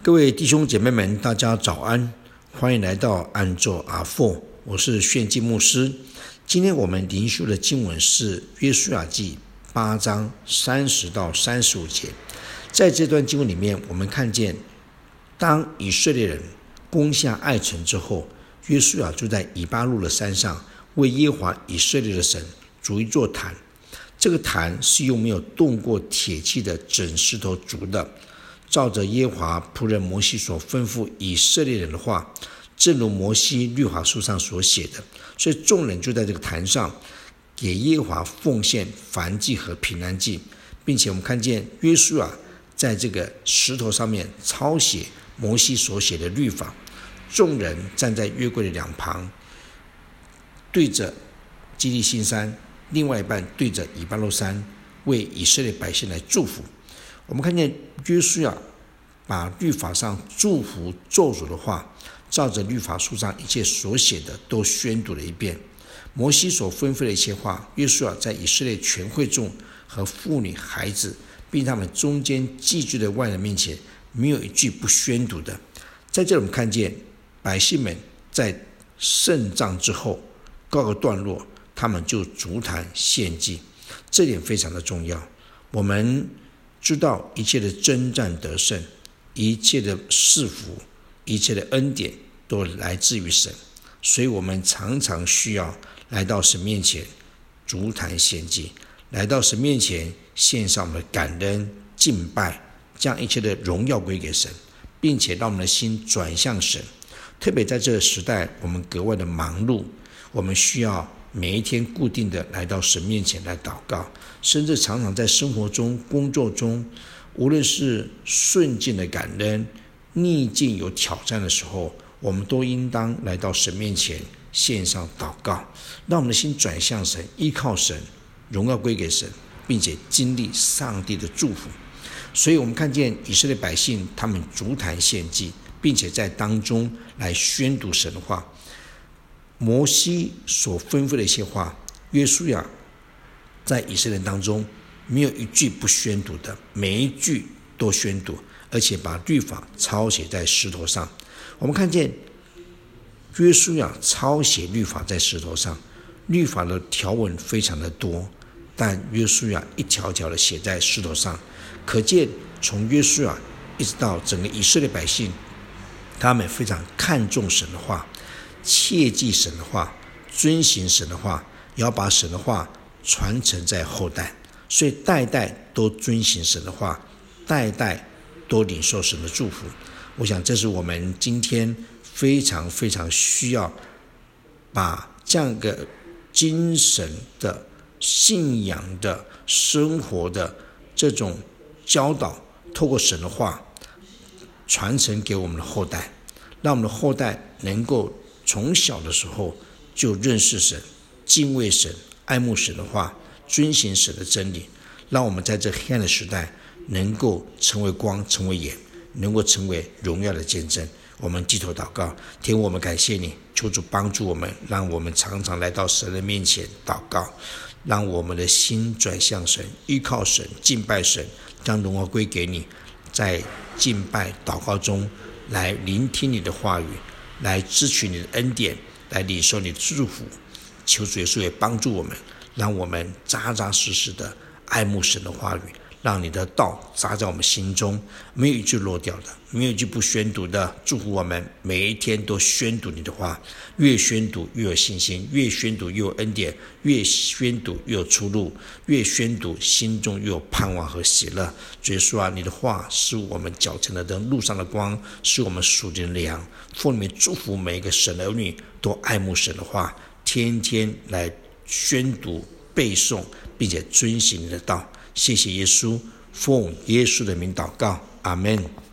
各位弟兄姐妹们，大家早安，欢迎来到安坐阿父，我是炫基牧师。今天我们灵修的经文是约书亚记8章30到35节。在这段经文里面，我们看见当以色列人攻下爱城之后，约书亚就在以巴路的山上为耶和华以色列的神筑一座坛。这个坛是用没有动过铁器的整石头筑的，照着耶和华仆人摩西所吩咐以色列人的话，正如摩西律法书上所写的。所以众人就在这个坛上给耶和华奉献燔祭和平安祭，并且我们看见约书亚在这个石头上面抄写摩西所写的律法。众人站在约柜的两旁，对着基利心山，另外一半对着以巴路山，为以色列百姓来祝福。我们看见约书亚把律法上祝福咒诅的话，照着律法书上一切所写的都宣读了一遍。摩西所吩咐的一切话，约书亚在以色列全会众和妇女孩子并他们中间寄居的外人面前，没有一句不宣读的。在这里我们看见百姓们在圣葬之后告个段落，他们就筑坛献祭，这点非常的重要。我们知道一切的征战得胜，一切的赐福，一切的恩典都来自于神，所以我们常常需要来到神面前筑坛献祭，来到神面前献上我们的感恩敬拜，将一切的荣耀归给神，并且让我们的心转向神。特别在这个时代，我们格外的忙碌，我们需要每一天固定的来到神面前来祷告，甚至常常在生活中工作中，无论是顺境的感恩，逆境有挑战的时候，我们都应当来到神面前献上祷告，让我们的心转向神，依靠神，荣耀归给神，并且经历上帝的祝福。所以我们看见以色列百姓他们筑坛献祭，并且在当中来宣读神的话。摩西所吩咐的一些话，约书亚在以色列当中没有一句不宣读的，每一句都宣读，而且把律法抄写在石头上。我们看见约书亚抄写律法在石头上，律法的条文非常的多，但约书亚一条条的写在石头上，可见从约书亚一直到整个以色列百姓，他们非常看重神的话，切记神的话，遵行神的话，也要把神的话传承在后代，所以代代都遵行神的话，代代都领受神的祝福。我想这是我们今天非常非常需要把这样一个精神的信仰的生活的这种教导，透过神的话传承给我们的后代，让我们的后代能够从小的时候就认识神，敬畏神，爱慕神的话，遵行神的真理，让我们在这黑暗的时代能够成为光，成为盐，能够成为荣耀的见证。我们低头祷告，天父，我们感谢你，求主帮助我们，让我们常常来到神的面前祷告，让我们的心转向神，依靠神，敬拜神，将荣耀归给你，在敬拜祷告中来聆听你的话语，来支取你的恩典，来领受你的祝福。求主耶稣也帮助我们，让我们扎扎实实的爱慕神的话语，让你的道扎在我们心中，没有一句落掉的，没有一句不宣读的。祝福我们每一天都宣读你的话，越宣读越有信心，越宣读越有恩典，越宣读越有出路，越宣读心中越有盼望和喜乐。主耶稣啊，你的话是我们脚前的灯，路上的光，是我们属灵的粮。奉你们祝福每一个神的儿女都爱慕神的话，天天来宣读背诵，并且遵行你的道。谢谢耶稣，奉耶稣的名祷告，阿们。